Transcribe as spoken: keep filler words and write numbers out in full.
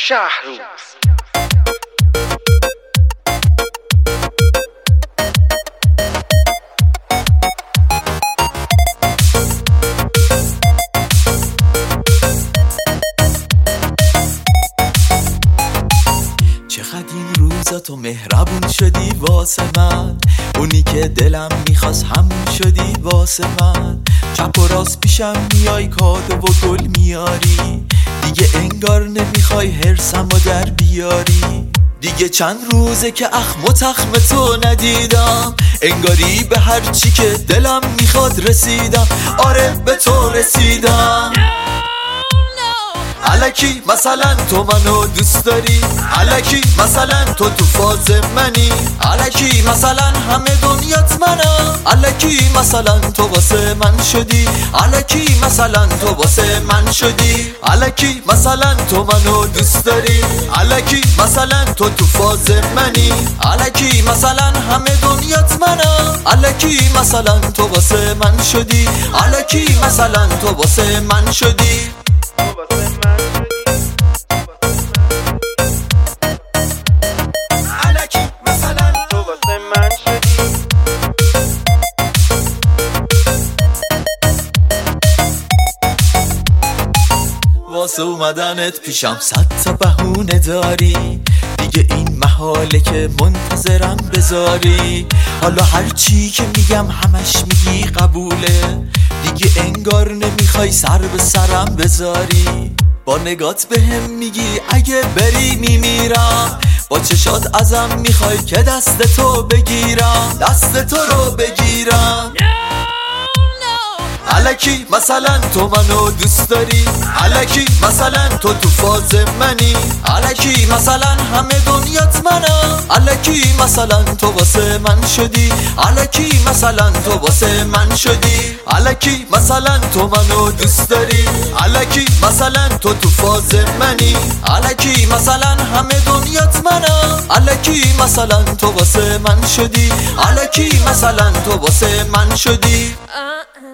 شهروز. چقدر این روزا تو مهربون شدی واسه من، اونی که دلم میخواست همون شدی واسه من. چپ و راست پیشم میای کادو و گل میاری، دیگه انگار نمیخوای هرسم و در بیاری. دیگه چند روزه که اخم و تخم تو ندیدم، انگاری به هر چی که دلم میخواد رسیدم. آره به تو رسیدم. الکی مثلا تو منو دوست داری، الکی مثلا تو تو فاز منی، الکی مثلا همه دنیات منم، الکی مثلا تو واسه من شدی، الکی مثلا تو واسه من شدی. الکی مثلا تو منو دوست داری، الکی مثلا تو تو فاز منی، الکی مثلا همه دنیات منم، الکی مثلا تو واسه من شدی، الکی مثلا تو واسه من شدی. واسه اومدنت پیشم صد تا بهونه داری، دیگه این محاله که منتظرم بذاری. حالا هر چی که میگم همش میگی قبوله، دیگه انگار نمیخوای سر به سرم بذاری. با نگات بهم میگی اگه بری میمیرم، با چشات ازم میخوای که دست تو بگیرم، دست تو رو بگیرم. الکی مثلا تو منو دوست داری، الکی مثلا تو تو فاز منی، الکی مثلا همه دنیات منم، الکی مثلا تو واسه من شدی، الکی مثلا تو واسه من شدی. الکی مثلا تو منو دوست داری، الکی مثلا تو تو فاز منی، الکی مثلا همه دنیات منم، الکی مثلا تو واسه من شدی، الکی مثلا تو واسه من شدی.